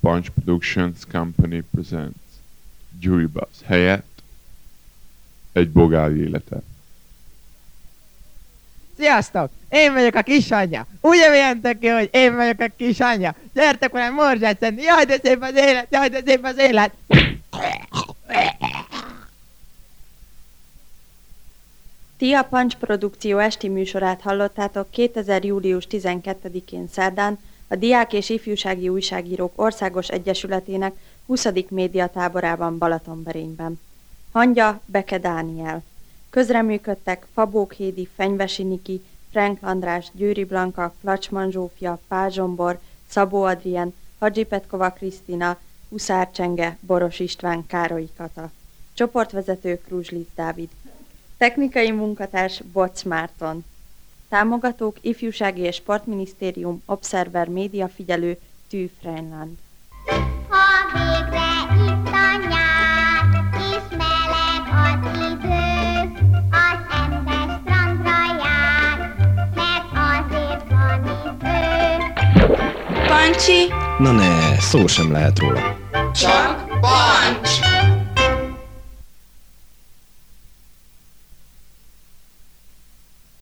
Punch Productions Company presents Gyuri Bass helyett egy bogár élete. Sziasztok! Én vagyok a kisanyja! Ugye milyen tök jó, hogy én vagyok a kisanyja? Gyertek velem morzsát szedni! Jaj, de szép az élet! Jaj, de szép az élet! Ti a Punch produkció esti műsorát hallottátok 2000. július 12-én szerdán a Diák és Ifjúsági Újságírók Országos Egyesületének 20. médiatáborában Balatonberényben. Hangya Beke Dániel. Közreműködtek Fabók Hédi, Fenyvesi Niki, Frank András, Győri Blanka, Klacsman Zsófia, Pál Zsombor, Szabó Adrien, Hadzsi Petkova Krisztina, Huszár Csenge, Boros István, Károly Kata. Csoportvezető Kruzslic Dávid. Technikai munkatárs Boc Márton. Támogatók Ifjúsági és Sportminisztérium, Observer Média Figyelő, Tű Freinland. Ha végre itt a nyár, és meleg az idő, az ember strandra jár, mert azért van itt ő. Pancsi? Na ne, szó sem lehet róla. Csak Pancs!